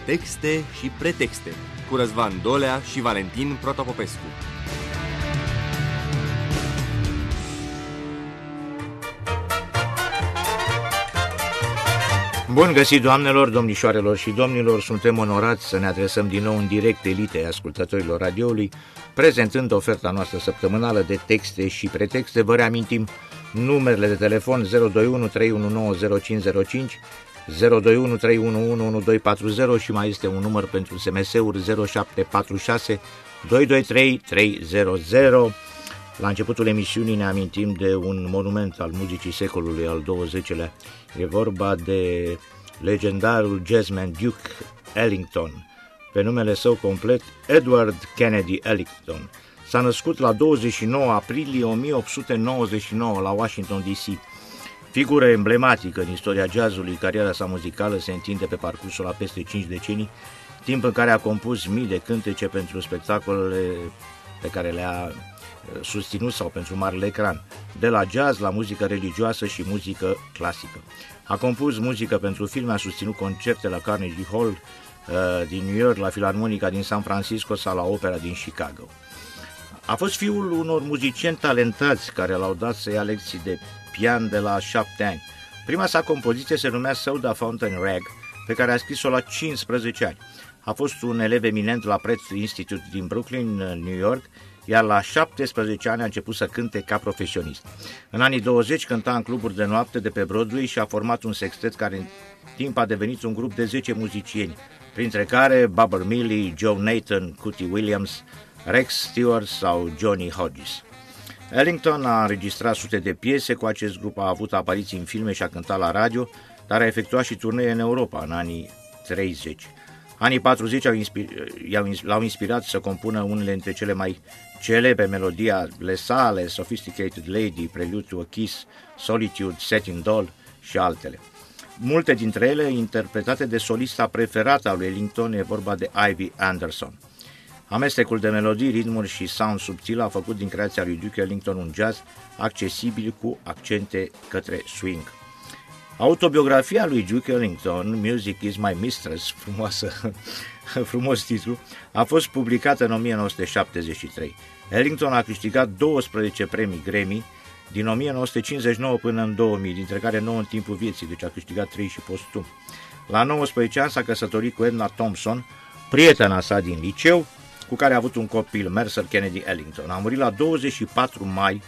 Texte și pretexte cu Răzvan Dolea și Valentin Protopopescu. Bun găsit, doamnelor, domnișoarelor și domnilor! Suntem onorați să ne adresăm din nou în direct elitei ascultătorilor radioului, prezentând oferta noastră săptămânală de texte și pretexte. Vă reamintim numerele de telefon 021 319 0505, 021 311 1240 și mai este un număr pentru SMS-uri 0746 223 300. La începutul emisiunii ne amintim de un monument al muzicii secolului al XX-lea. E vorba de legendarul jazzman Duke Ellington, pe numele său complet Edward Kennedy Ellington. S-a născut la 29 aprilie 1899 la Washington DC. Figură emblematică în istoria jazzului, cariera sa muzicală se întinde pe parcursul a peste 5 decenii, timp în care a compus mii de cântece pentru spectacolele pe care le-a susținut sau pentru marele ecran, de la jazz la muzică religioasă și muzică clasică. A compus muzică pentru filme, a susținut concerte la Carnegie Hall din New York, la Filarmonica din San Francisco sau la Opera din Chicago. A fost fiul unor muzicieni talentați care l-au dat să ia lecții de pian de la 7 ani. Prima sa compoziție se numea Soda Fountain Rag, pe care a scris-o la 15 ani. A fost un elev eminent la Pratt Institute din Brooklyn, New York, iar la 17 ani a început să cânte ca profesionist. În anii 20 cânta în cluburi de noapte de pe Broadway și a format un sextet care în timp a devenit un grup de 10 muzicieni, printre care Bubber Milley, Joe Nathan, Cootie Williams, Rex Stewart sau Johnny Hodges. Ellington a înregistrat sute de piese cu acest grup, a avut apariții în filme și a cântat la radio, dar a efectuat și turnee în Europa în anii 30. Anii 40 l-au inspirat să compună unele dintre cele mai celebre melodiile sale, Sophisticated Lady, Prelude to a Kiss, Solitude, Satin Doll și altele. Multe dintre ele interpretate de solista preferată a lui Ellington, e vorba de Ivy Anderson. Amestecul de melodii, ritmuri și sound subtil a făcut din creația lui Duke Ellington un jazz accesibil cu accente către swing. Autobiografia lui Duke Ellington, Music is My Mistress, frumos titlu, a fost publicată în 1973. Ellington a câștigat 12 premii Grammy din 1959 până în 2000, dintre care 9 în timpul vieții, deci a câștigat 3 și postum. La 19 ani s-a căsătorit cu Edna Thompson, prietena sa din liceu, cu care a avut un copil, Mercer Kennedy Ellington. A murit la 24 mai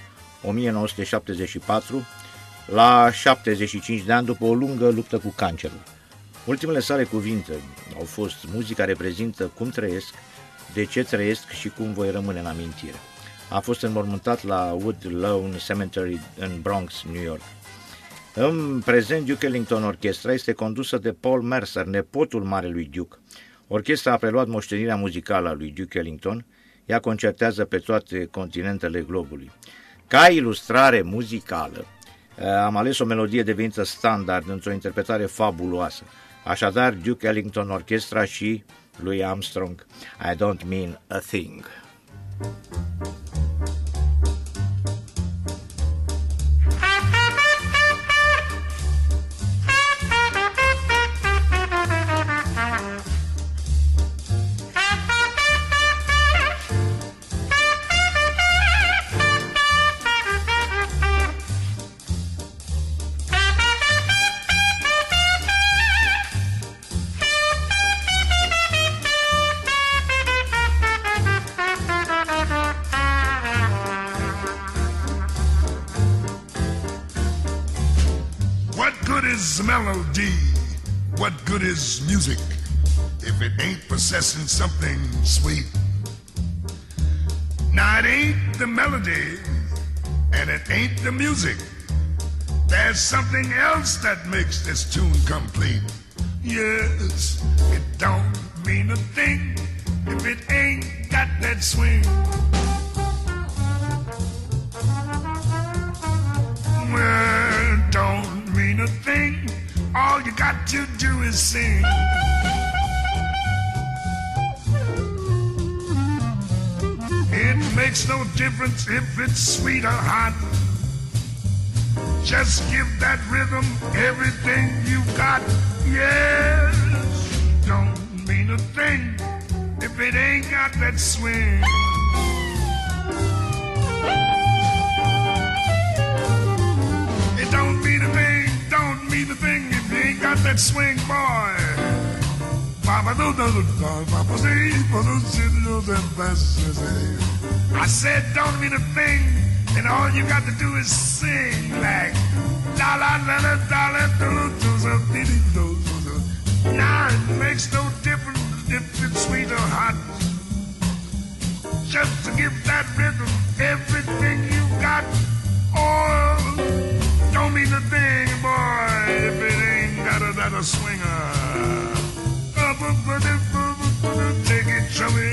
1974, la 75 de ani, după o lungă luptă cu cancerul. Ultimele sale cuvinte au fost: muzica reprezintă cum trăiesc, de ce trăiesc și cum voi rămâne în amintire. A fost înmormântat la Wood Lawn Cemetery în Bronx, New York. În prezent, Duke Ellington Orchestra este condusă de Paul Mercer, nepotul marelui Duke. Orchestra a preluat moștenirea muzicală a lui Duke Ellington, ea concertează pe toate continentele globului. Ca ilustrare muzicală, am ales o melodie devenită standard într-o interpretare fabuloasă. Așadar, Duke Ellington Orchestra și Louis Armstrong, I Don't Mean a Thing. Melody, what good is music if it ain't possessing something sweet? Now it ain't the melody and it ain't the music. There's something else that makes this tune complete. Yes, it don't mean a thing if it ain't got that swing. Well, don't mean a thing. All you got to do is sing. It makes no difference if it's sweet or hot. Just give that rhythm everything you've got. Yes, don't mean it ain't got that swing. It don't mean a thing, don't mean a thing if you ain't got that swing, boy. I said don't mean a thing, and all you got to do is sing like la la la la la la do. Now it makes no difference if it's sweet or hot. Just to give that rhythm everything you got. Oh, don't mean a thing, boy, if it ain't got a swinger. Take it, chummy.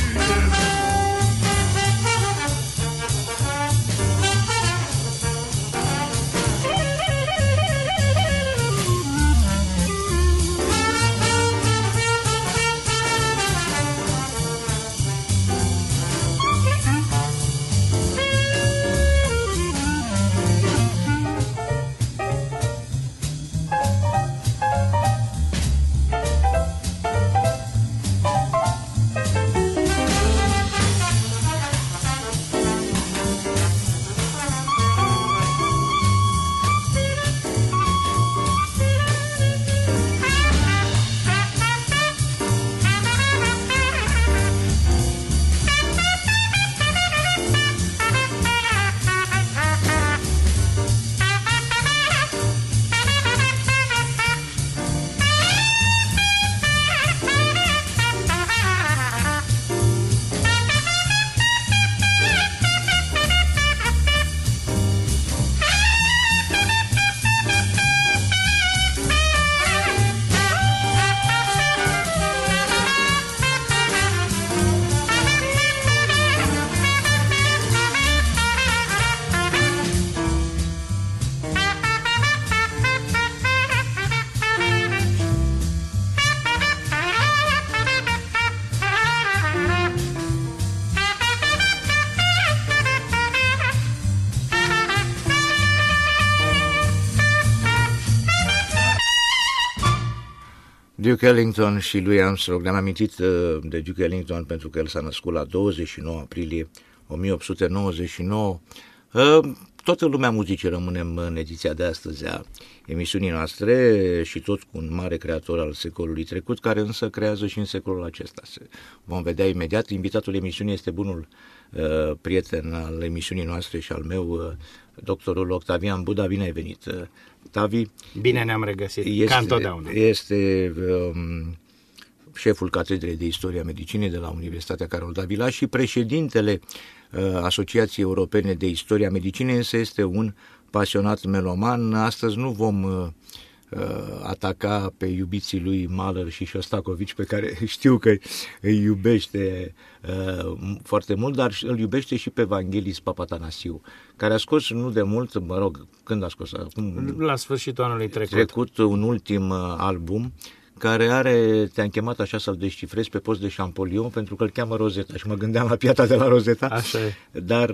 Duke Ellington și Louis Armstrong. Ne-am amintit de Duke Ellington pentru că el s-a născut la 29 aprilie 1899. Toată lumea muzicii rămânem în ediția de astăzi a emisiunii noastre și tot cu un mare creator al secolului trecut, care însă creează și în secolul acesta. Vom vedea imediat. Invitatul emisiunii este bunul prieten al emisiunii noastre și al meu, doctorul Octavian Buda. Bine ai venit, Tavi. Bine ne-am regăsit, ca întotdeauna. Este șeful Catedrei de Istoria Medicinei de la Universitatea Carol Davila și președintele Asociației Europene de Istoria Medicinei, însă este un pasionat meloman. Astăzi nu vom ataca pe iubiții lui Mahler și Shostakovich, pe care știu că îi iubește foarte mult, dar îl iubește și pe Vangelis Papatanasiu, care a scos nu de mult, mă rog, când a scos? La sfârșitul anului trecut un ultim album care te-am chemat așa să-l descifrezi pe post de Champollion, pentru că îl cheamă Rosetta și mă gândeam la Piatra de la Rosetta. Așa e. Dar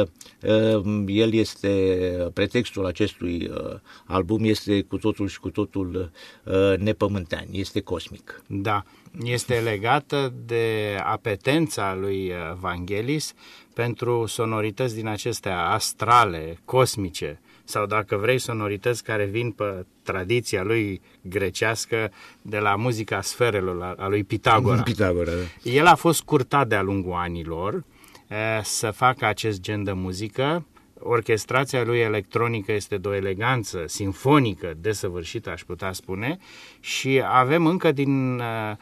el este, pretextul acestui album este cu totul și cu totul nepământean, este cosmic. Da, este legată de apetența lui Vangelis pentru sonorități din acestea astrale, cosmice, sau dacă vrei sonorități care vin pe tradiția lui grecească de la muzica sferelor a lui Pitagora. Pitagora, da. El a fost curtat de-a lungul anilor să facă acest gen de muzică. Orchestrația lui electronică este de o eleganță sinfonică desăvârșită, aș putea spune, și avem încă din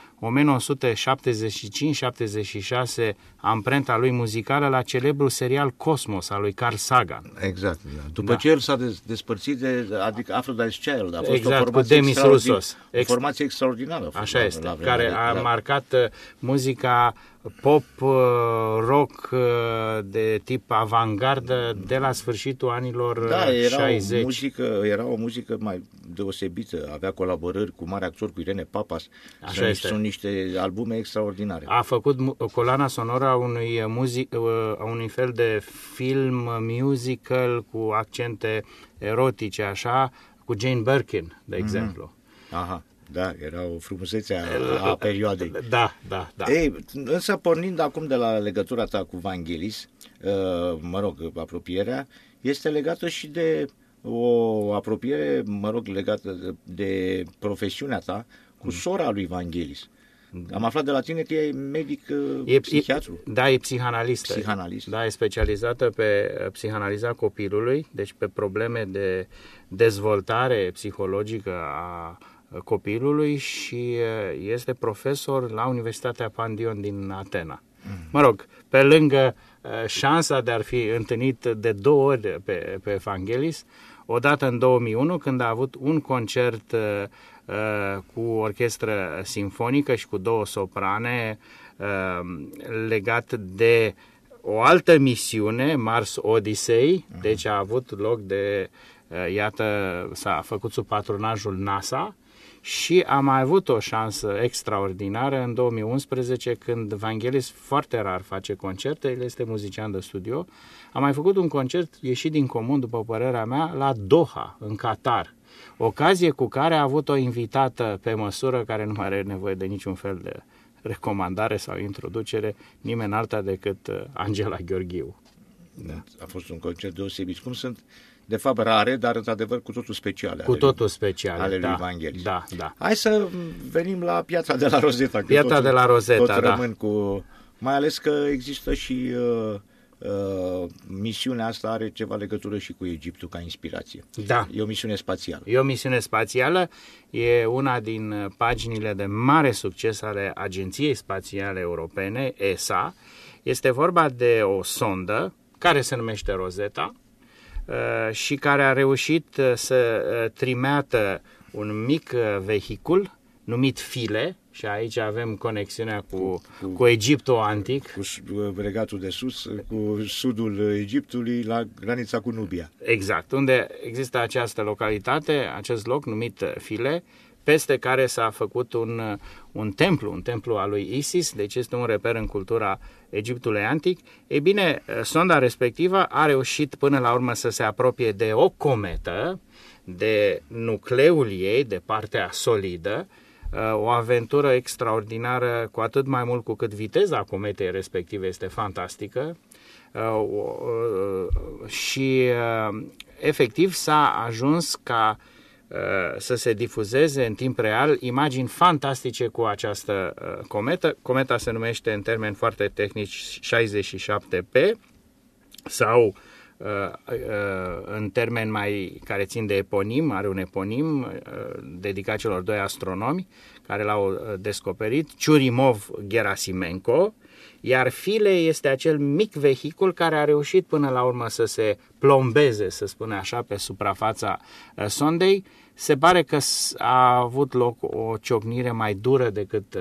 1975-76 amprenta lui muzicală la celebrul serial Cosmos al lui Carl Sagan. Exact, da. După ce el s-a despărțit de, adică Aphrodite's Child, a fost exact, o formație, o formație extraordinară. Așa este, care a marcat muzica pop, rock de tip avantgardă de la sfârșitul anilor 60. Era o muzică mai deosebită, avea colaborări cu mari actori, cu Irene Papas. Sunt niște albume extraordinare. A făcut coloana sonoră a unui fel de film musical cu accente erotice, așa, cu Jane Birkin, de exemplu. Aha. Da, era o frumusețe a perioadei. Da. Ei, însă pornind acum de la legătura ta cu Vangelis, apropierea este legată și de o apropiere, legată de profesiunea ta cu sora lui Vangelis. Am aflat de la tine că e medic psihiatru. Da, e psihanalistă. Psihanalist. Da, e specializată pe psihanaliza copilului, deci pe probleme de dezvoltare psihologică a copilului și este profesor la Universitatea Pandion din Atena. Mă rog, pe lângă șansa de a fi întâlnit de 2 ori pe Vangelis, odată în 2001, când a avut un concert cu orchestră simfonică și cu 2 soprane legat de o altă misiune, Mars Odyssey, deci a avut loc s-a făcut sub patronajul NASA. Și am mai avut o șansă extraordinară în 2011, când Vangelis foarte rar face concerte, el este muzician de studio. Am mai făcut un concert ieșit din comun, după părerea mea, la Doha, în Qatar. Ocazie cu care a avut o invitată pe măsură, care nu mai are nevoie de niciun fel de recomandare sau introducere, nimeni alta decât Angela Gheorghiu. Da. A fost un concert deosebit. Cum sunt, de fapt, rare, dar într-adevăr cu totul speciale. Ale lui Vangelis. Da. Hai să venim la Piața de la Rosetta. Piața de la Rosetta, tot rămân cu... Mai ales că există și misiunea asta are ceva legătură și cu Egiptul ca inspirație. Da. E o misiune spațială. E o misiune spațială, e una din paginile de mare succes ale Agenției Spațiale Europene, ESA. Este vorba de o sondă care se numește Rosetta și care a reușit să trimeată un mic vehicul numit Philae, și aici avem conexiunea cu Egiptul antic. Cu Regatul de Sus, cu sudul Egiptului, la granița cu Nubia. Exact, unde există această localitate, acest loc numit Philae, peste care s-a făcut un templu al lui Isis, deci este un reper în cultura Egiptului antic. Ei bine, sonda respectivă a reușit până la urmă să se apropie de o cometă, de nucleul ei, de partea solidă, o aventură extraordinară, cu atât mai mult cu cât viteza cometei respective este fantastică și efectiv s-a ajuns ca să se difuzeze în timp real imagini fantastice cu această cometă. Cometa se numește în termeni foarte tehnici 67P sau în termeni mai care țin de eponim, are un eponim dedicat celor 2 astronomi care l-au descoperit, Churyumov-Gerasimenko, iar Philae este acel mic vehicul care a reușit până la urmă să se plombeze, să spunem așa, pe suprafața sondei. Se pare că a avut loc o ciocnire mai dură decât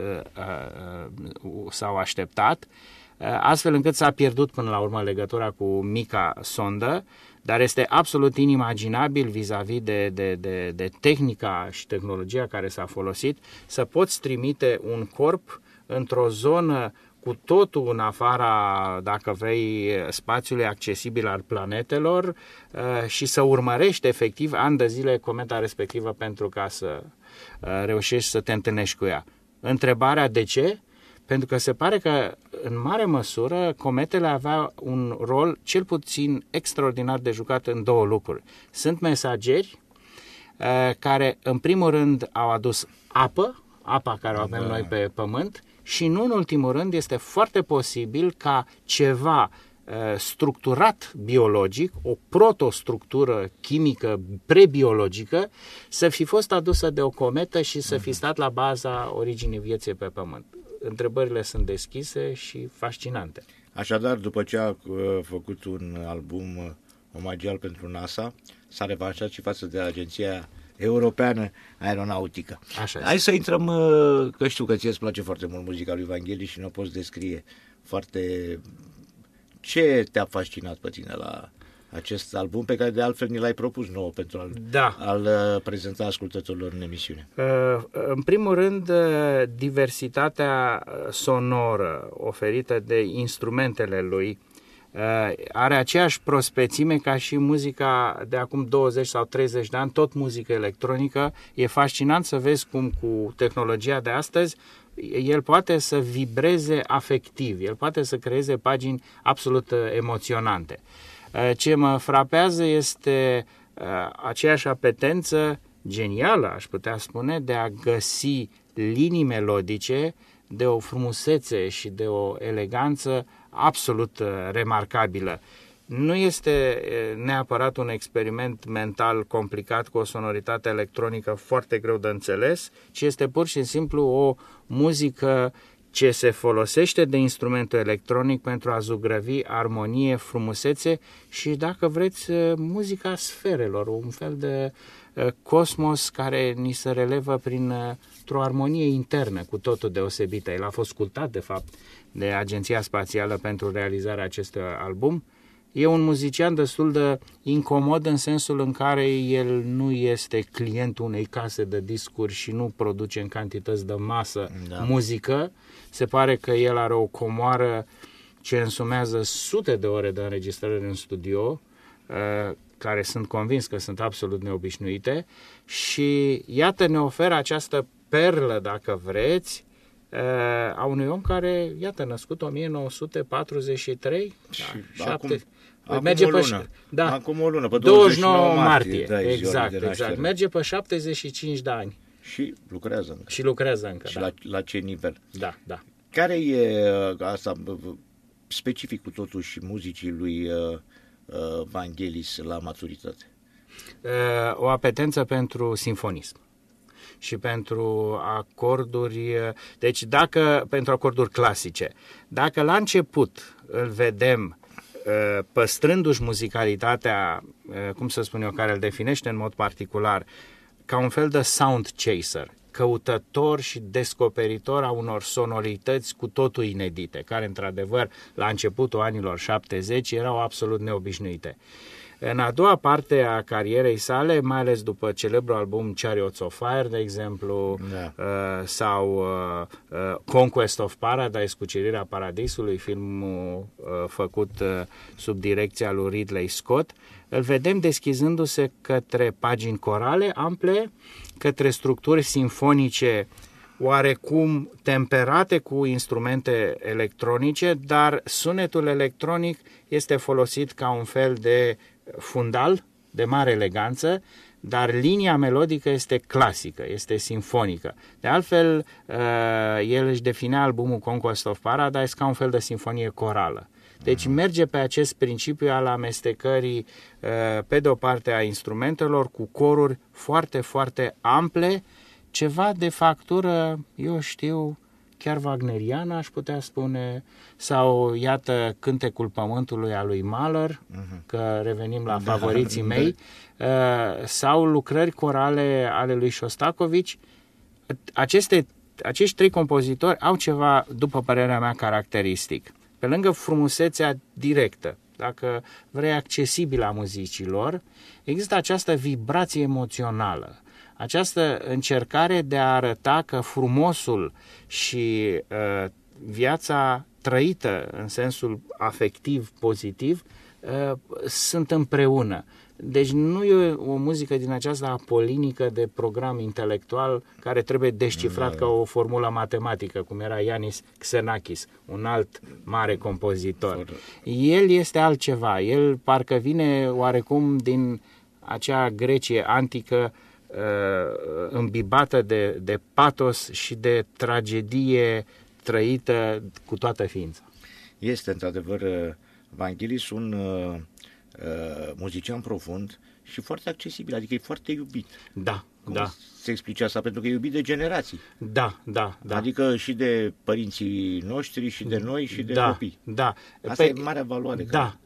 s-au așteptat, astfel încât s-a pierdut până la urmă legătura cu mica sondă, dar este absolut inimaginabil vis-a-vis de tehnica și tehnologia care s-a folosit să poți trimite un corp într-o zonă cu totul în afara, dacă vrei, spațiului accesibil al planetelor și să urmărești efectiv ani de zile cometa respectivă pentru ca să reușești să te întâlnești cu ea. Întrebarea de ce? Pentru că se pare că, în mare măsură, cometele aveau un rol cel puțin extraordinar de jucat în 2 lucruri. Sunt mesageri care, în primul rând, au adus apa care o avem noi pe Pământ, și nu în ultimul rând este foarte posibil ca ceva structurat biologic, o protostructură chimică prebiologică, să fi fost adusă de o cometă și să fi stat la baza originii vieții pe Pământ. Întrebările sunt deschise și fascinante. Așadar, după ce a făcut un album omagial pentru NASA, s-a revanșat și față de Agenția Europeană Aeronautică. Așa. Hai să intrăm, că știu că ție îți place foarte mult muzica lui Vangelis și nu o poți descrie foarte... Ce te-a fascinat pe tine la acest album, pe care de altfel ni l-ai propus nouă pentru a-l prezenta ascultătorilor în emisiune? În primul rând, diversitatea sonoră oferită de instrumentele lui are aceeași prospețime ca și muzica de acum 20 sau 30 de ani, tot muzică electronică. E fascinant să vezi cum cu tehnologia de astăzi el poate să vibreze afectiv, el poate să creeze pagini absolut emoționante. Ce mă frapează este aceeași apetență genială, aș putea spune, de a găsi linii melodice de o frumusețe și de o eleganță absolut remarcabilă. Nu este neapărat un experiment mental complicat cu o sonoritate electronică foarte greu de înțeles, ci este pur și simplu o muzică ce se folosește de instrumentul electronic pentru a zugrăvi armonie, frumusețe și, dacă vreți, muzica sferelor, un fel de cosmos care ni se relevă printr-o armonie internă cu totul deosebită. El a fost sculptat, de fapt, de Agenția Spațială pentru realizarea acestui album. E un muzician destul de incomod în sensul în care el nu este clientul unei case de discuri și nu produce în cantități de masă muzică. Se pare că el are o comoară ce însumează sute de ore de înregistrări în studio, care sunt convins că sunt absolut neobișnuite, și iată ne oferă această perlă, dacă vreți, a unui om care, iată, născut 1943, merge pe acum o lună, pe 29 martie. Exact. Merge pe 75 de ani. Și lucrează încă. Și lucrează încă, și la ce nivel? Da. Care e asta specificul totuși muzicii lui Vangelis la maturitate? O apetență pentru simfonism și pentru acorduri, deci pentru acorduri clasice. Dacă la început îl vedem păstrându-și muzicalitatea, cum să spun eu, care îl definește în mod particular, ca un fel de sound chaser, căutător și descoperitor a unor sonorități cu totul inedite, care într-adevăr la începutul anilor 70 erau absolut neobișnuite. În a doua parte a carierei sale, mai ales după celebrul album Chariots of Fire, de exemplu, sau Conquest of Paradise, Cucerirea Paradisului, filmul făcut sub direcția lui Ridley Scott, îl vedem deschizându-se către pagini corale ample, către structuri simfonice oarecum temperate cu instrumente electronice, dar sunetul electronic este folosit ca un fel de fundal de mare eleganță, dar linia melodică este clasică, este simfonică. De altfel, el își definea albumul Conquest of Paradise ca un fel de simfonie corală. Deci merge pe acest principiu al amestecării, pe de o parte, a instrumentelor cu coruri foarte, foarte ample, ceva de factură, eu știu, chiar wagneriană, aș putea spune, sau, iată, Cântecul Pământului al lui Mahler, că revenim la favoriții mei, sau lucrări corale ale lui Shostakovich. Acești trei compozitori au ceva, după părerea mea, caracteristic. Pe lângă frumusețea directă, dacă vrei, accesibilă a muzicilor, există această vibrație emoțională, această încercare de a arăta că frumosul și viața trăită în sensul afectiv, pozitiv, sunt împreună. Deci nu e o muzică din aceasta apolinică de program intelectual care trebuie descifrat ca o formulă matematică, cum era Yanis Xenakis, un alt mare compozitor. El este altceva, el parcă vine oarecum din acea Grecie antică, îmbibată de patos și de tragedie trăită cu toată ființa. Este într-adevăr Vangelis un muzician profund și foarte accesibil, adică e foarte iubit. Cum se explice asta? Pentru că e iubit de generații. Da. Adică și de părinții noștri, și de noi, și de copii. Asta e marea valoare. Da.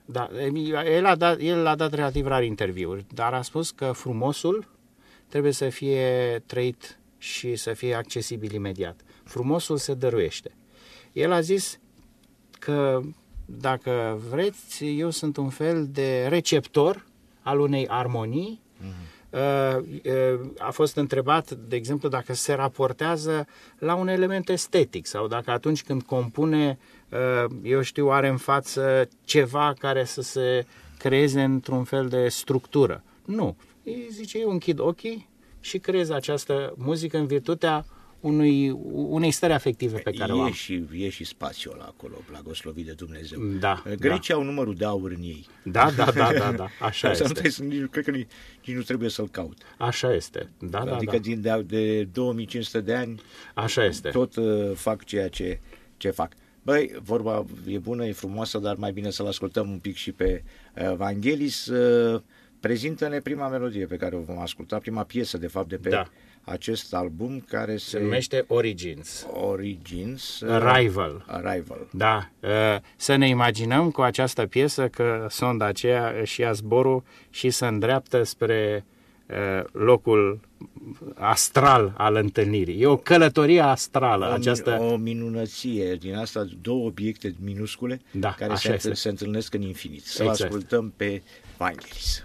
El a dat relativ rar interviuri, dar a spus că frumosul trebuie să fie trăit și să fie accesibil imediat. Frumosul se dăruiește. El a zis că, dacă vreți, eu sunt un fel de receptor al unei armonii a fost întrebat, de exemplu, dacă se raportează la un element estetic sau dacă atunci când compune, eu știu, are în față ceva care să se creeze într-un fel de structură. Nu. Zice, eu închid ochii și creez această muzică în virtutea unei stări afective pe care o am. E și spațiul ăla acolo, blagoslovit de Dumnezeu. Da, Grecii au numărul de aur în ei. Da, așa este. Cred că nici nu trebuie să-l caut. Așa este, Adică de 2500 de ani așa este. Tot fac ceea ce fac. Băi, vorba e bună, e frumoasă, dar mai bine să-l ascultăm un pic și pe Vangelis. Prezintă-ne prima melodie pe care o vom asculta, prima piesă, de fapt, de pe acest album, care se numește Origins. Arrival. Da. Să ne imaginăm cu această piesă că sonda aceea își ia zborul și se îndreaptă spre locul astral al întâlnirii. E o călătorie astrală. O minunăție din asta, două obiecte minuscule care se întâlnesc în infinit. Să ascultăm pe Vangelis.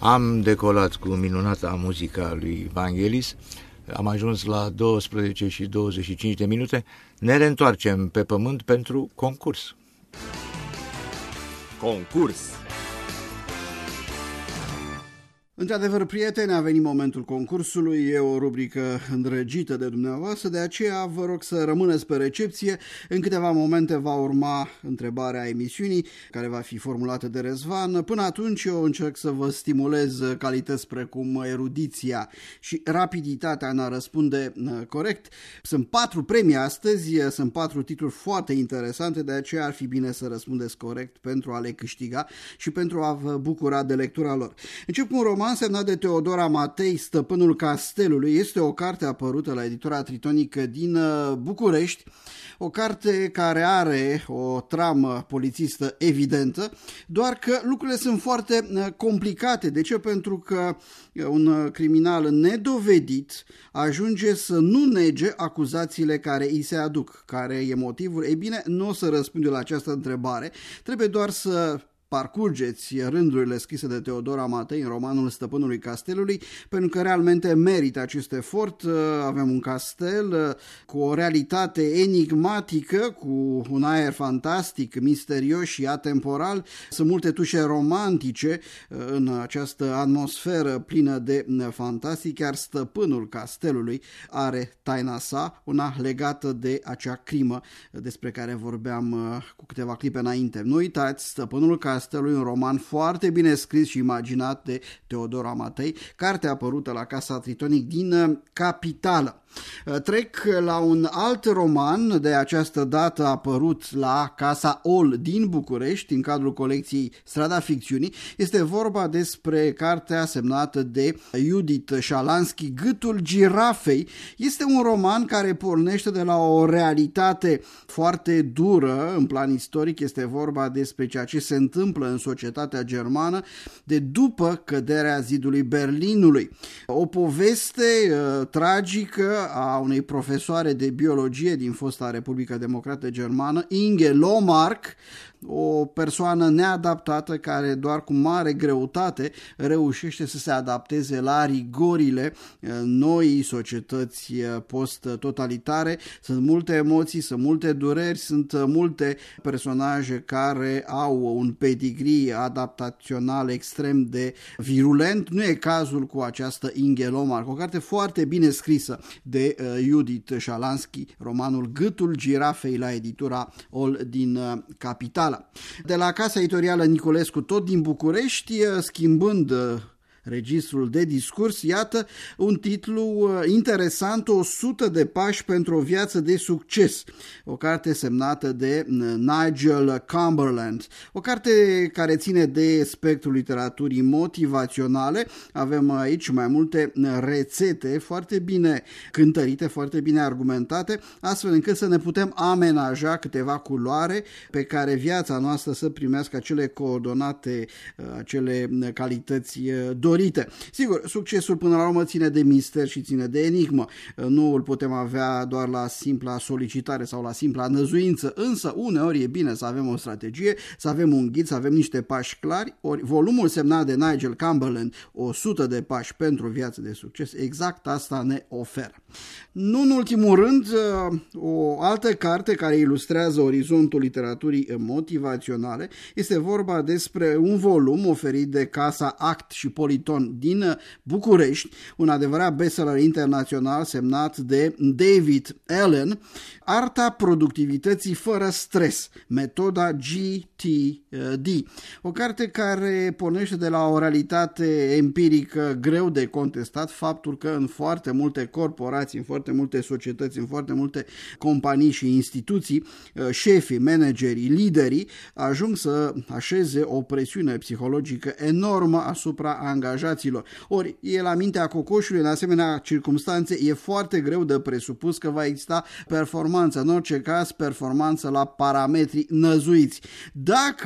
Am decolat cu minunata muzica lui Vangelis, am ajuns la 12 și 25 de minute, ne reîntoarcem pe pământ pentru concurs. Concurs. Într-adevăr, prieteni, a venit momentul concursului, e o rubrică îndrăgită de dumneavoastră, de aceea vă rog să rămâneți pe recepție. În câteva momente va urma întrebarea emisiunii, care va fi formulată de Răzvan. Până atunci eu încerc să vă stimulez calități precum erudiția și rapiditatea în a răspunde corect. Sunt 4 premii astăzi, sunt 4 titluri foarte interesante, de aceea ar fi bine să răspundeți corect pentru a le câștiga și pentru a vă bucura de lectura lor. Încep cu un roman semnat de Teodora Matei, Stăpânul Castelului. Este o carte apărută la editura Tritonică din București, o carte care are o tramă polițistă evidentă, doar că lucrurile sunt foarte complicate. De ce? Pentru că un criminal nedovedit ajunge să nu nege acuzațiile care îi se aduc. Care e motivul? Ei bine, nu o să răspund eu la această întrebare, trebuie doar să parcurgeți rândurile scrise de Teodora Matei în romanul Stăpânului Castelului, pentru că realmente merită acest efort. Avem un castel cu o realitate enigmatică, cu un aer fantastic, misterios și atemporal. Sunt multe tușe romantice în această atmosferă plină de fantastic. Chiar Stăpânul Castelului are taina sa, una legată de acea crimă despre care vorbeam cu câteva clipe înainte. Nu uitați, Stăpânul Castelului, un roman foarte bine scris și imaginat de Teodora Matei, carte apărută la Casa Tritonic din Capitală. Trec la un alt roman, de această dată apărut la Casa Ol din București, în cadrul colecției Strada Ficțiunii. Este vorba despre cartea semnată de Judith Șalanski, Gâtul girafei. Este un roman care pornește de la o realitate foarte dură în plan istoric. Este vorba despre ceea ce se întâmplă în societatea germană de după căderea zidului Berlinului. O poveste tragică a unei profesoare de biologie din fosta Republică Democrată Germană, Inge Lomark, o persoană neadaptată care doar cu mare greutate reușește să se adapteze la rigorile noii societăți post-totalitare. Sunt multe emoții, sunt multe dureri, sunt multe personaje care au un pedigree adaptațional extrem de virulent. Nu e cazul cu această Inge Lomark, o carte foarte bine scrisă de Judith Șalanski, romanul Gâtul girafei la editura Ol din Capitală. De la Casa Editorială Niculescu, tot din București, schimbând registrul de discurs, iată un titlu interesant, 100 de pași pentru o viață de succes, o carte semnată de Nigel Cumberland, o carte care ține de spectrul literaturii motivaționale. Avem aici mai multe rețete foarte bine cântărite, foarte bine argumentate, astfel încât să ne putem amenaja câteva culoare pe care viața noastră să primească acele coordonate, acele calități dorite. Sigur, succesul până la urmă ține de mister și ține de enigmă. Nu îl putem avea doar la simpla solicitare sau la simpla năzuință, însă uneori e bine să avem o strategie, să avem un ghid, să avem niște pași clari. Ori volumul semnat de Nigel Cumberland, 100 de pași pentru o viață de succes, exact asta ne oferă. Nu în ultimul rând, o altă carte care ilustrează orizontul literaturii motivaționale, este vorba despre un volum oferit de Casa Act și Politon din București, un adevărat bestseller internațional semnat de David Allen, Arta productivității fără stres, metoda GTD, o carte care pornește de la o realitate empirică greu de contestat, faptul că în foarte multe corporații, în foarte multe societăți, în foarte multe companii și instituții, șefii, managerii, liderii ajung să așeze o presiune psihologică enormă asupra angajaților. Ori e la mintea cocoșului, în asemenea circumstanțe, e foarte greu de presupus că va exista performanță, în orice caz performanță la parametri năzuiți. Dacă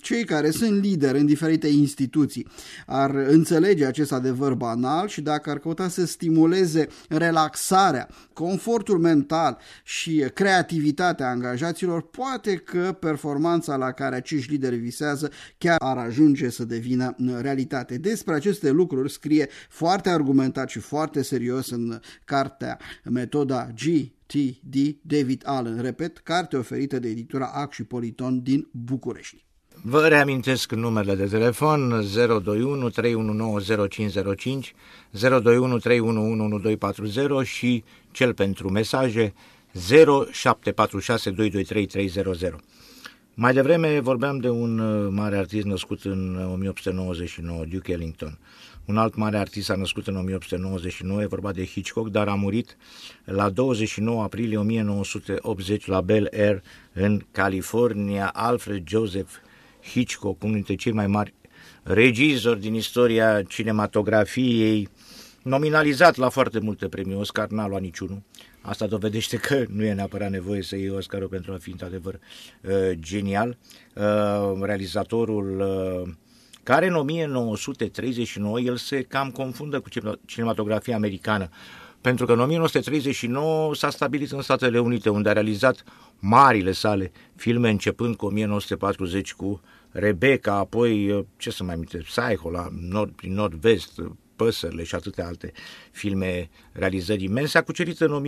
cei care sunt lideri în diferite instituții ar înțelege acest adevăr banal și dacă ar căuta să stimuleze relaxarea, confortul mental și creativitatea angajaților, poate că performanța la care acești lideri visează chiar ar ajunge să devină realitate. Despre aceste lucruri scrie foarte argumentat și foarte serios în cartea Metoda GTD David Allen, repet, carte oferită de editura Ac și Politon din București. Vă reamintesc numele de telefon 021 319 0505, 021 311 1240 și cel pentru mesaje 0746 223 300. Mai devreme vorbeam de un mare artist născut în 1899, Duke Ellington. Un alt mare artist a născut în 1899, e vorba de Hitchcock, dar a murit la 29 aprilie 1980 la Bel Air, în California. Alfred Joseph Hitchcock, unul dintre cei mai mari regizori din istoria cinematografiei, nominalizat la foarte multe premii Oscar, n-a luat niciunul. Asta dovedește că nu e neapărat nevoie să iei Oscarul pentru a fi într-adevăr genial. Realizatorul care în 1939 el se cam confundă cu cinematografia americană, pentru că în 1939 s-a stabilit în Statele Unite, unde a realizat marile sale filme, începând cu 1940 cu Rebecca, apoi, ce să mai aminte, Psycho, prin Nord-Vest, Păsările și atâtea alte filme, realizări imense. A cucerit în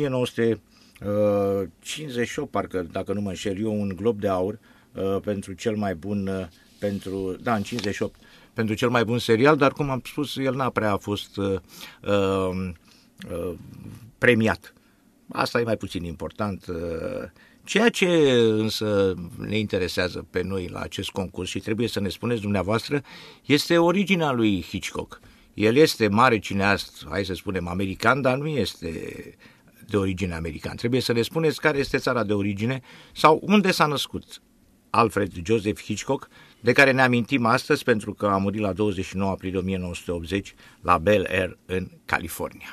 1958, parcă, dacă nu mă înșel eu, un Glob de Aur pentru cel mai bun, în 58, pentru cel mai bun serial, dar cum am spus, el n-a prea fost premiat. Asta e mai puțin important. Ceea ce însă ne interesează pe noi la acest concurs și trebuie să ne spuneți dumneavoastră este originea lui Hitchcock. El este mare cineast, hai să spunem, american, dar nu este de origine american. Trebuie să ne spuneți care este țara de origine sau unde s-a născut Alfred Joseph Hitchcock, de care ne amintim astăzi pentru că a murit la 29 aprilie 1980 la Bel Air, în California.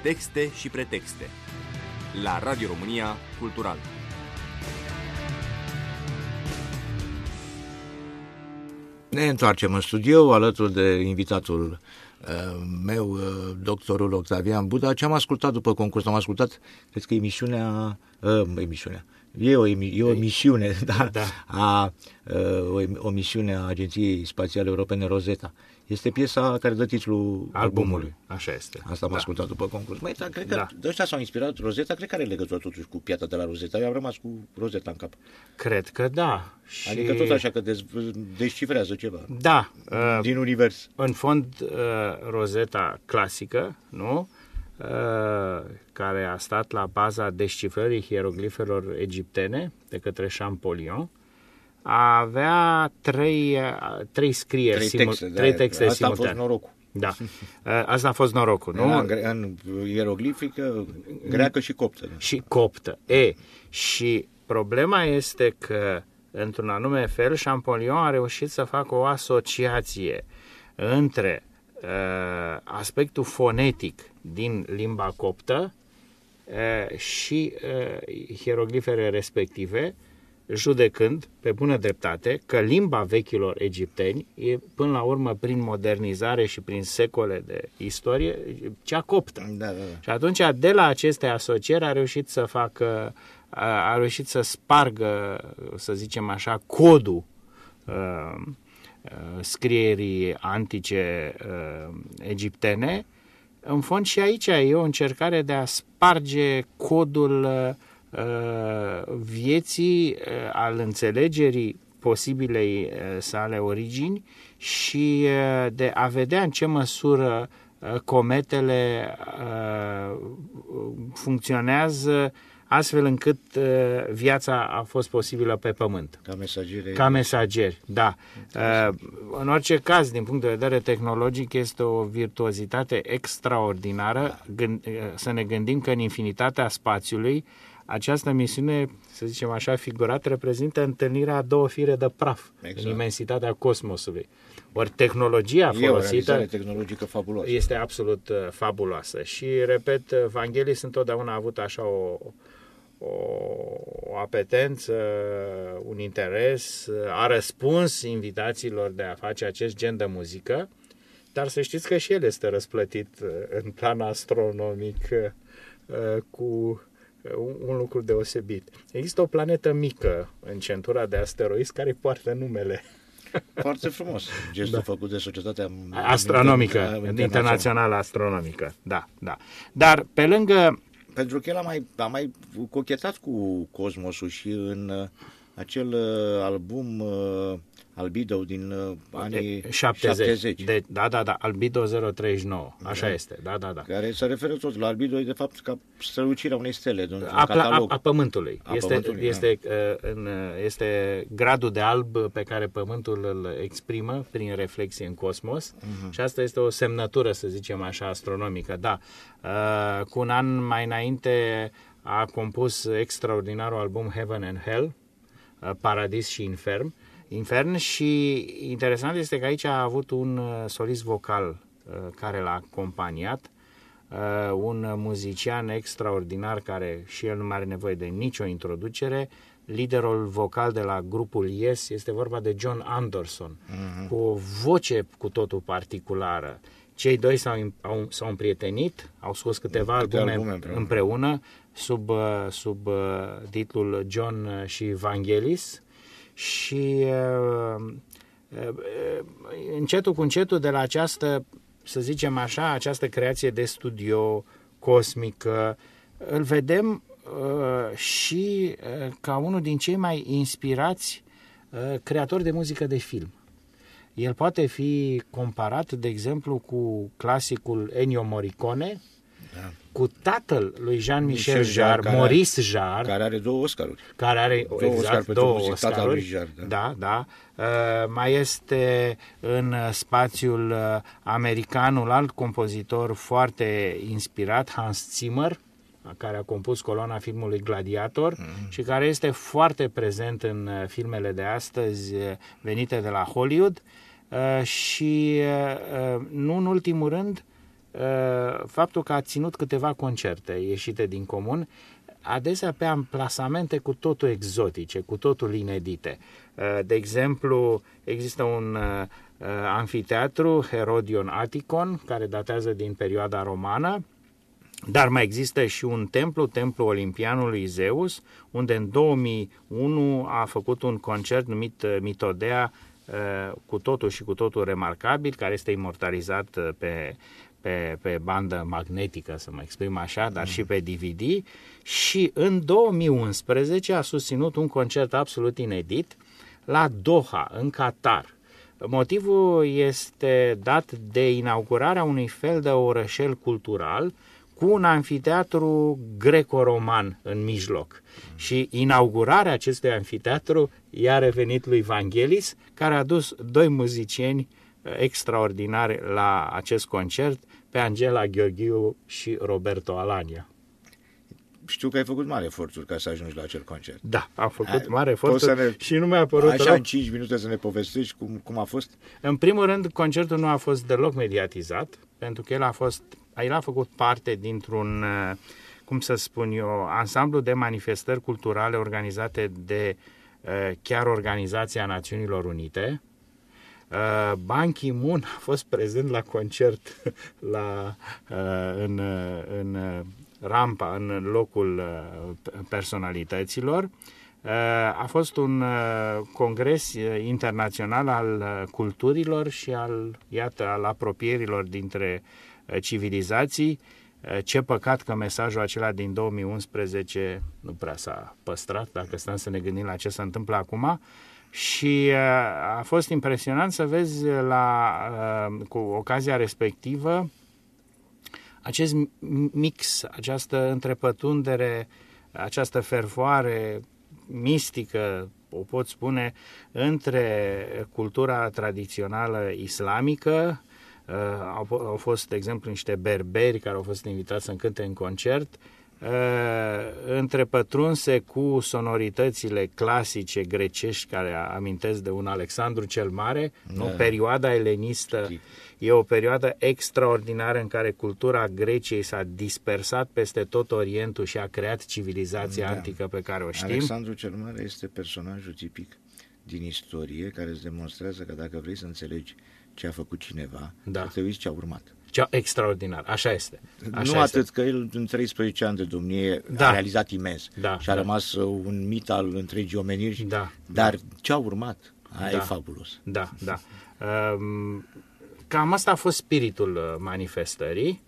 texte și pretexte la Radio România Cultural. Ne întoarcem în studio alături de invitatul meu, doctorul Octavian Buda. Ce am ascultat după concurs? Am ascultat, cred că emisiunea. E o misiune, o misiune a Agenției Spațiale Europene Rosetta. Este piesa care dă titlul albumului. Așa este. Asta am ascultat după concurs. Măi, dar cred că de ăștia s-au inspirat Rosetta, cred că are legătură totuși cu piatra de la Rosetta. Eu am rămas cu Rosetta în cap. Cred că da. Adică tot așa că descifrează ceva. Da. Din univers. În fond, Rosetta clasică, nu? Care a stat la baza descifrării hieroglifelor egiptene de către Champollion, avea trei scrieri, trei texte asta simultane. A fost norocul. Da. Asta a fost norocul, nu? În ieroglifică, greacă și coptă. Da. Și coptă. Și problema este că, într-un anume fel, Champollion a reușit să facă o asociație între aspectul fonetic din limba coptă și hieroglifele respective, judecând pe bună dreptate că limba vechilor egipteni e până la urmă, prin modernizare și prin secole de istorie, cea coptă. Da. Și atunci, de la aceste asocieri a reușit să spargă, să zicem așa, codul scrierii antice egiptene. În fond și aici e o încercare de a sparge codul vieții, al înțelegerii posibilei sale origini și de a vedea în ce măsură cometele funcționează astfel încât viața a fost posibilă pe pământ. Ca mesageri, da. În orice caz, din punct de vedere tehnologic, este o virtuozitate extraordinară să ne gândim că în infinitatea spațiului această misiune, să zicem așa figurat, reprezintă întâlnirea a două fire de praf în imensitatea cosmosului. Ori tehnologia folosită o realizare tehnologică fabuloasă. Este absolut fabuloasă. Și, repet, Vangelis întotdeauna a avut așa o apetență, un interes, a răspuns invitațiilor de a face acest gen de muzică, dar să știți că și el este răsplătit în plan astronomic cu un lucru deosebit. Există o planetă mică în centura de asteroizi care poartă numele. Foarte frumos. Gestul făcut de Societatea Astronomică, Internațională Astronomică. Da. Dar pe lângă... Pentru că el a mai cochetat cu cosmosul și în acel album Albedo din anii 70. Da, Albedo 039, așa este, da. Care se referă tot la Albedo, de fapt, ca strălucirea unei stele din catalog. A Pământului. Este gradul de alb pe care Pământul îl exprimă prin reflexie în cosmos și asta este o semnătură, să zicem așa, astronomică, da. Cu un an mai înainte a compus extraordinarul album Heaven and Hell, Paradis și Infern, și interesant este că aici a avut un solist vocal care l-a acompaniat, un muzician extraordinar care și el nu are nevoie de nicio introducere, liderul vocal de la grupul Yes, este vorba de John Anderson, cu o voce cu totul particulară. Cei doi s-au împrietenit, au scos câteva albume împreună sub titlul John și Vangelis și încetul cu încetul de la această, să zicem așa, această creație de studio cosmică, îl vedem și ca unul din cei mai inspirați creatori de muzică de film. El poate fi comparat, de exemplu, cu clasicul Ennio Morricone, cu tatăl lui Jean-Michel Jarre, Maurice Jarre, care are 2 Oscaruri. Care are două Oscaruri. Da. Mai este în spațiul american un alt compozitor foarte inspirat, Hans Zimmer, care a compus coloana filmului Gladiator și care este foarte prezent în filmele de astăzi venite de la Hollywood și, nu în ultimul rând, faptul că a ținut câteva concerte ieșite din comun, adesea pe amplasamente cu totul exotice, cu totul inedite. De exemplu, există un amfiteatru, Herodion Atticon, care datează din perioada romană, dar mai există și un templu, Templul Olimpianului Zeus, unde în 2001 a făcut un concert numit Mitodea, cu totul și cu totul remarcabil, care este imortalizat pe bandă magnetică, să mă exprim așa, dar și pe DVD. Și în 2011 a susținut un concert absolut inedit la Doha, în Qatar. Motivul este dat de inaugurarea unui fel de orășel cultural cu un amfiteatru greco-roman în mijloc. Și inaugurarea acestui amfiteatru i-a revenit lui Vangelis, care a dus 2 muzicieni extraordinari la acest concert, pe Angela Gheorghiu și Roberto Alania. Știu că ai făcut mari eforturi ca să ajungi la acel concert. Da, am făcut mari eforturi și nu mi-a părut așa în 5 minute să ne povestești cum a fost? În primul rând, concertul nu a fost deloc mediatizat, pentru că el a făcut parte dintr-un, cum să spun eu, ansamblu de manifestări culturale organizate de chiar Organizația Națiunilor Unite. Ban Ki-moon a fost prezent la concert în rampa, în locul personalităților. A fost un congres internațional al culturilor și al apropierilor dintre civilizații. Ce păcat că mesajul acela din 2011 nu prea s-a păstrat, dacă stăm să ne gândim la ce se întâmplă acum. Și a fost impresionant să vezi cu ocazia respectivă acest mix, această întrepătrundere, această fervoare mistică, o pot spune, între cultura tradițională islamică. Au fost, de exemplu, niște berberi care au fost invitați să încânte în concert, întrepătrunse cu sonoritățile clasice grecești care amintesc de un Alexandru cel Mare. Perioada elenistă e o perioadă extraordinară în care cultura Greciei s-a dispersat peste tot Orientul și a creat civilizația antică pe care o știm. Alexandru cel Mare este personajul tipic din istorie care îți demonstrează că dacă vrei să înțelegi ce a făcut cineva, să te uiți ce a urmat. Extraordinar, așa este. Nu atât că el în 13 ani de domnie a realizat imens și a rămas un mit al întregii omeniri, dar ce a urmat, aia e fabulos. Da. Cam asta a fost spiritul manifestării.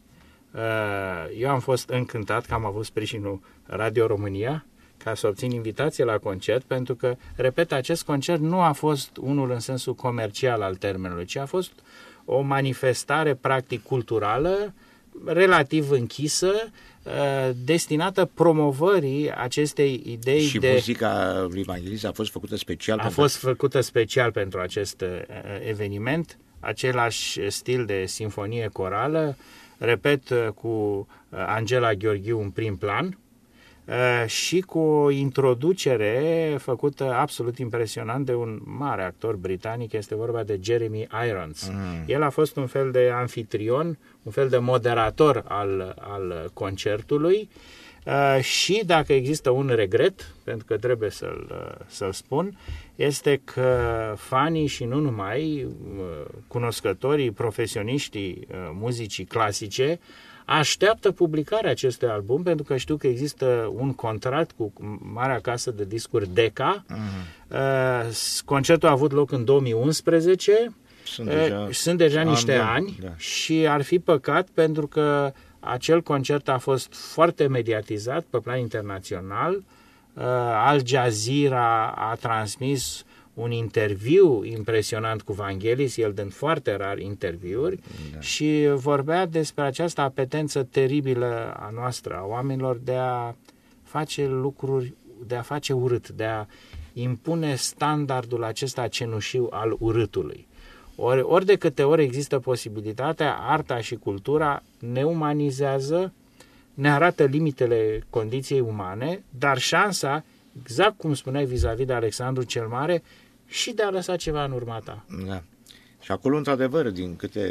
Eu am fost încântat că am avut sprijinul Radio România ca să obțin invitație la concert, pentru că, repet, acest concert nu a fost unul în sensul comercial al termenului, ci a fost o manifestare practic culturală, relativ închisă, destinată promovării acestei idei și muzica lui Vangelis a fost făcută special? A fost făcută special pentru acest eveniment, același stil de sinfonie corală, repet, cu Angela Gheorghiu în prim plan, și cu o introducere făcută absolut impresionant de un mare actor britanic, este vorba de Jeremy Irons. El a fost un fel de anfitrion, un fel de moderator al concertului și dacă există un regret, pentru că trebuie să-l spun, este că fanii și nu numai, cunoscătorii, profesioniștii muzicii clasice, așteaptă publicarea acestui album, pentru că știu că există un contract cu marea casă de discuri Decca. Concertul a avut loc în 2011. Sunt deja niște ani și ar fi păcat, pentru că acel concert a fost foarte mediatizat pe plan internațional. Al Jazeera a transmis un interviu impresionant cu Vangelis, el dând foarte rar interviuri, și vorbea despre această apetență teribilă a noastră, a oamenilor, de a face lucruri, de a face urât, de a impune standardul acesta cenușiu al urâtului. Ori de câte ori există posibilitatea, arta și cultura ne umanizează, ne arată limitele condiției umane, dar șansa, exact cum spuneai vis-a-vis de Alexandru cel Mare, și de a lăsa ceva în urma ta. Da. Și acolo, într-adevăr, din câte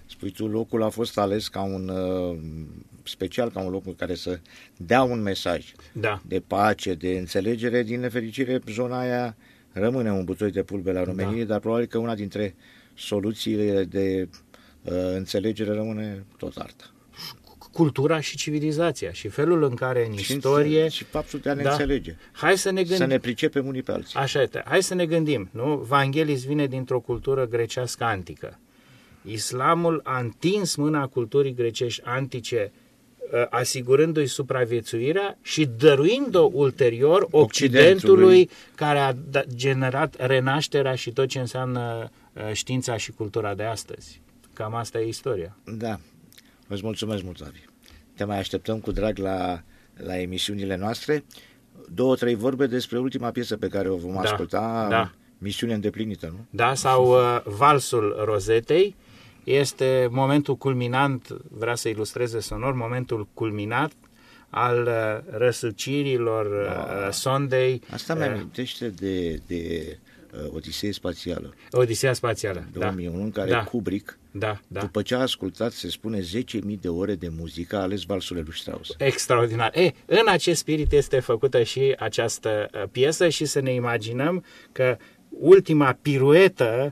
spui tu, locul a fost ales ca un special, ca un loc în care să dea un mesaj de pace, de înțelegere. Din nefericire, zona aia rămâne un butoi de pulbere la României, dar probabil că una dintre soluțiile de înțelegere rămâne tot arta. Cultura și civilizația și felul în care în istorie... Și faptul de a ne înțelege. Hai să ne gândim. Să ne pricepem unii pe alții. Așa este. Hai să ne gândim. Nu? Vangelis vine dintr-o cultură grecească antică. Islamul a întins mâna culturii grecești antice, asigurându-i supraviețuirea și dăruind-o ulterior Occidentului, care a generat renașterea și tot ce înseamnă știința și cultura de astăzi. Cam asta e istoria. Da. Vă mulțumesc mult, Avi. Te mai așteptăm cu drag la emisiunile noastre. 2-3 vorbe despre ultima piesă pe care o vom asculta, Misiune îndeplinită, nu? Da, sau Valsul Rozetei. Este momentul culminant, vrea să ilustreze sonor, momentul culminat al răsucirilor sondei. Asta mi-amintește de Odisee spațială. Odisea spațială, 2001, în care Kubrick, după ce a ascultat, se spune, 10.000 de ore de muzică, a ales valsurile lui Strauss. Extraordinar. În acest spirit este făcută și această piesă și să ne imaginăm că ultima piruetă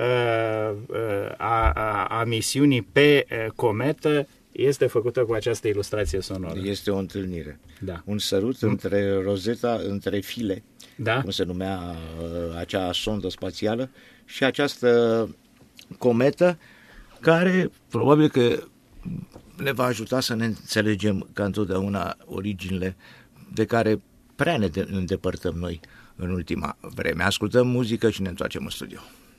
a misiunii pe cometă este făcută cu această ilustrație sonoră. Este o întâlnire. Un sărut între Rosetta, între file, cum se numea acea sondă spațială, și această cometă, care probabil că ne va ajuta să ne înțelegem ca întotdeauna originile de care prea ne îndepărtăm noi în ultima vreme. Ascultăm muzică și ne întoarcem în studio.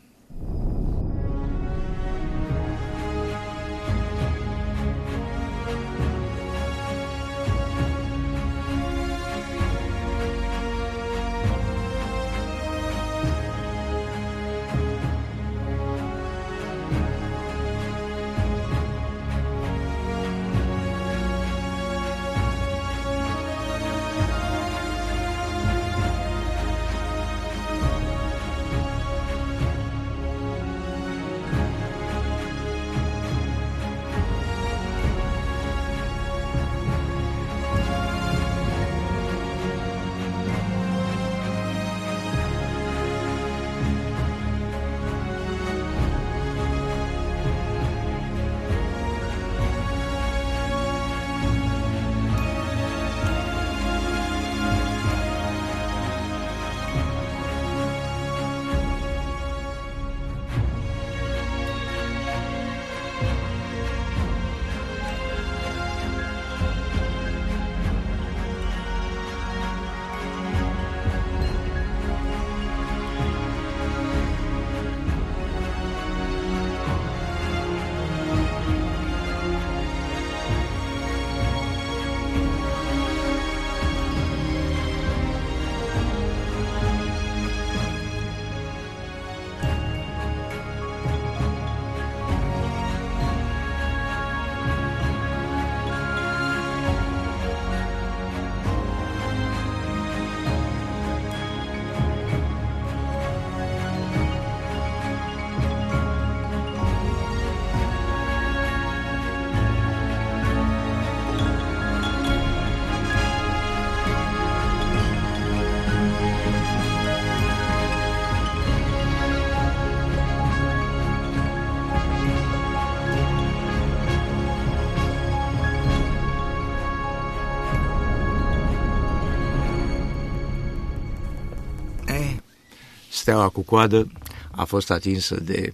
Steaua cu coadă a fost atinsă de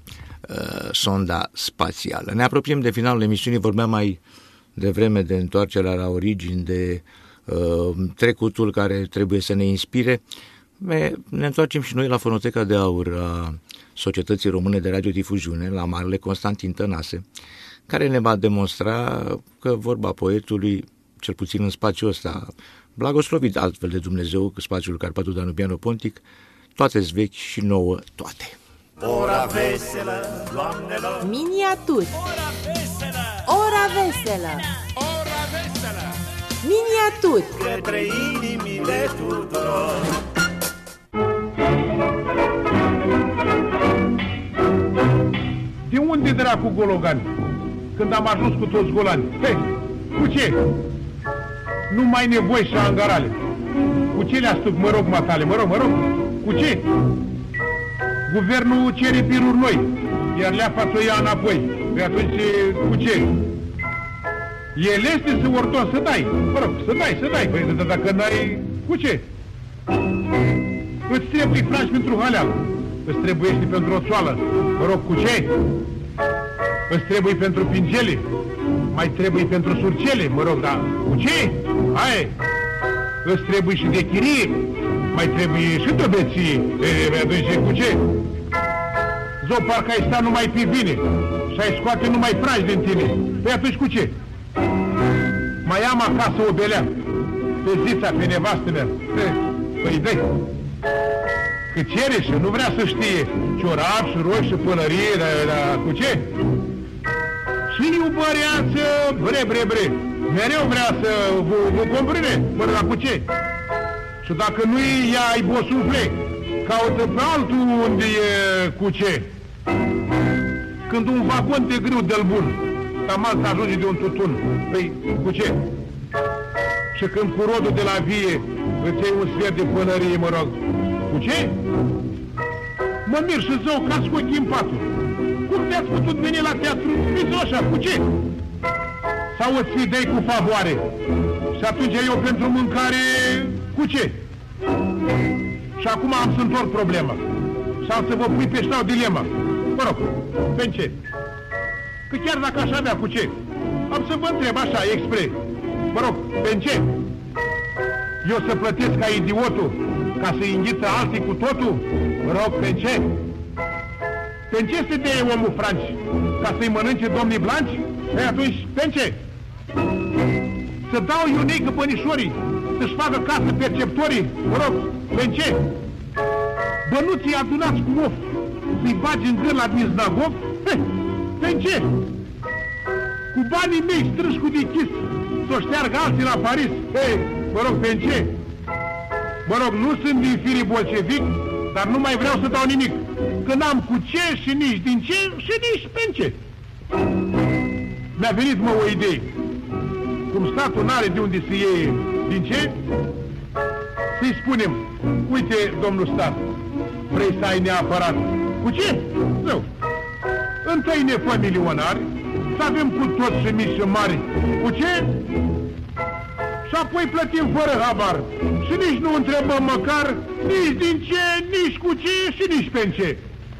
sonda spațială. Ne apropiem de finalul emisiunii, vorbeam mai devreme de întoarcerea la origini, de trecutul care trebuie să ne inspire. Ne întoarcem și noi la Fonoteca de Aur a Societății Române de Radiodifuziune, la Marele Constantin Tănase, care ne va demonstra că vorba poetului, cel puțin în spațiul ăsta, blagoslovit altfel de Dumnezeu, spațiul Carpato-Danubiano-Pontic, toate-s vechi și nouă toate. Ora veselă, doamnelor! Miniaturi! Ora veselă! Ora veselă! Ora veselă! Miniaturi! Către inimile tuturor! De unde dracu gologani? când am ajuns cu toți golani. Hei, cu ce? Nu mai nevoi și angarale. Cu ce le-a stuc, mă rog, matale, mă rog, cu ce? Guvernul cere piruri noi, iar leafa ți-o ia înapoi. Păi atunci, cu ce? El este să ordon să dai, mă rog, să dai, păi dacă n-ai, cu ce? Îți trebuie frași pentru haleal, îți trebuiește pentru o țoală, mă rog, cu ce? Îți trebuie pentru pingele, mai trebuie pentru surcele, mă rog, dar cu ce? Hai, îți trebuie și de chirie, mai trebuie și de beție, atunci cu ce? Zău, parcă ai sta numai pe vine și ai scoate numai frași din tine, păi atunci cu ce? Mai am acasă o belea, pe zița, pe nevastă mea, păi dă-i. Că cere și nu vrea să știe ciorap și roși și pălărie, dar cu ce? Și iubăreață, bre, mereu vrea să vă comprine, mă, dar cu ce? Și dacă nu-i ea ai bosufle, caută pe altul unde e cu ce? Când un vagon de grâu de-l bun, cam asta ajunge de un tutun, păi cu ce? Și când cu rodul de la vie îți iei un sfert de pălărie, mă rog, cu ce? Mă mir și zău ca cu ochii în patru. Cum te-ați putut veni la teatru? Fiți așa, cu ce? Sau îți fi dai cu favoare? Și atunci eu pentru mâncare, cu ce? Și acum am să întorc problema. Sau să vă pui pe ștau dilema. Mă rog, pe ce? Că chiar dacă aș avea cu ce? Am să vă întreb așa, expres. Mă rog, pe ce? Eu să plătesc ca idiotul, ca să-i înghiță alții cu totul? Mă rog, pe ce? Pe ce se dea omul franci? Ca să-i mănânce domnii blanci? Păi atunci, pe ce? Să dau iunei căpănișorii, să-și facă casă perceptorii? Mă rog, pe ce? Bănuții adunați cu of, să-i bagi în gârla din Znagov? Pe ce? Cu banii mei strâși cu dichis, să-o șteargă alții la Paris? Mă rog, pe ce? Mă rog, nu sunt din firii bolșevic, dar nu mai vreau să dau nimic, că n-am cu ce și nici din ce și nici pe ce. Mi-a venit, mă, o idee. Cum statul n-are de unde să iei din ce, să-i spunem, uite, domnul stat, vrei să ai neapărat cu ce? Zău, întâi ne fă milionari, să avem cu toți și mici și mari, cu ce? Și apoi plătim fără habar. Și nici nu întrebăm măcar nici din ce, nici cu ce și nici pe ce.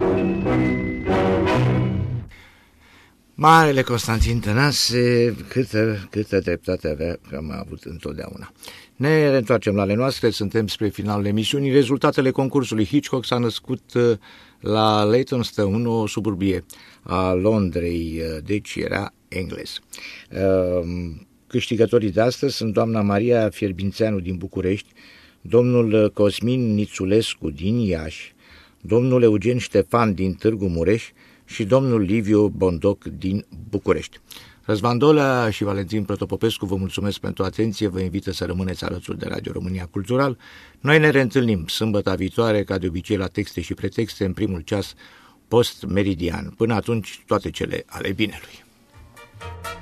Marele Constantin Tănase, câtă dreptate avea, că am avut întotdeauna. Ne reîntoarcem la ale noastre, suntem spre finalul emisiunii. Rezultatele concursului Hitchcock s-a născut la Leytonstone, o suburbie a Londrei, deci era englez. Câștigătorii de astăzi sunt doamna Maria Fierbințeanu din București, domnul Cosmin Nițulescu din Iași, domnul Eugen Ștefan din Târgu Mureș și domnul Liviu Bondoc din București. Răzvan Dolea și Valentin Protopopescu vă mulțumesc pentru atenție, vă invită să rămâneți alături de Radio România Cultural. Noi ne reîntâlnim sâmbătă viitoare, ca de obicei, la Texte și Pretexte, în primul ceas post-meridian. Până atunci, toate cele ale binelui.